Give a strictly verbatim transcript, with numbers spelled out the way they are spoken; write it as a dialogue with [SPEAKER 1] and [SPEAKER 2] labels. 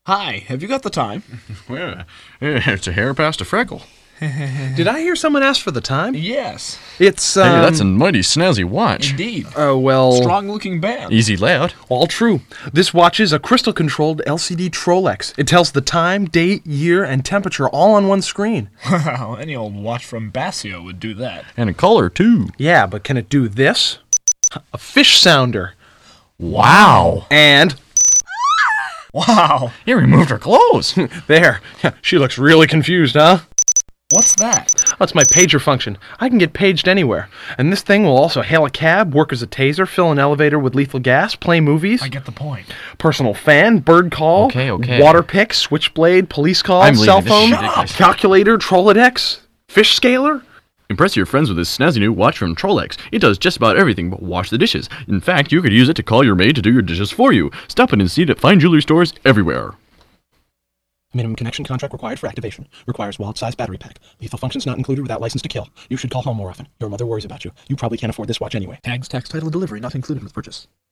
[SPEAKER 1] Hi, have you got the time?
[SPEAKER 2] Well, it's a hair past a freckle.
[SPEAKER 3] Did I hear someone ask for the time?
[SPEAKER 1] Yes,
[SPEAKER 3] It's, um...
[SPEAKER 2] Hey, that's a mighty snazzy watch.
[SPEAKER 1] indeed.
[SPEAKER 3] Oh, well...
[SPEAKER 1] Strong-looking band.
[SPEAKER 2] Easy layout.
[SPEAKER 3] All true. This watch is a crystal-controlled L C D Trolex. It tells the time, date, year, and temperature all on one screen.
[SPEAKER 1] Well, any old watch from Basio would do that.
[SPEAKER 2] And a color, too.
[SPEAKER 3] Yeah, but can it do this? A fish sounder.
[SPEAKER 2] Wow.
[SPEAKER 3] And...
[SPEAKER 1] Wow,
[SPEAKER 2] You removed her clothes.
[SPEAKER 3] there. She looks really confused, huh?
[SPEAKER 1] what's that?
[SPEAKER 3] That's my pager function. I can get paged anywhere. And this thing will also hail a cab, work as a taser, fill an elevator with lethal gas, play movies,
[SPEAKER 1] I get the point.
[SPEAKER 3] personal fan, bird call,
[SPEAKER 2] Okay, okay.
[SPEAKER 3] water pick, switchblade, police call,
[SPEAKER 2] I'm
[SPEAKER 3] cell
[SPEAKER 2] leaving. This
[SPEAKER 3] phone,
[SPEAKER 2] is ridiculous.
[SPEAKER 3] calculator, Trollodex, fish scaler.
[SPEAKER 2] Impress your friends with this snazzy new watch from Trolex. It does just about everything but wash the dishes. In fact, you could use it to call your maid to do your dishes for you. Stop it and see it at fine jewelry stores everywhere.
[SPEAKER 4] Minimum connection contract required for activation. Requires wallet-sized battery pack. Lethal functions not included without license to kill. You should call home more often. Your mother worries about you. You probably can't afford this watch anyway.
[SPEAKER 1] Tags, tax, title, delivery not included with purchase.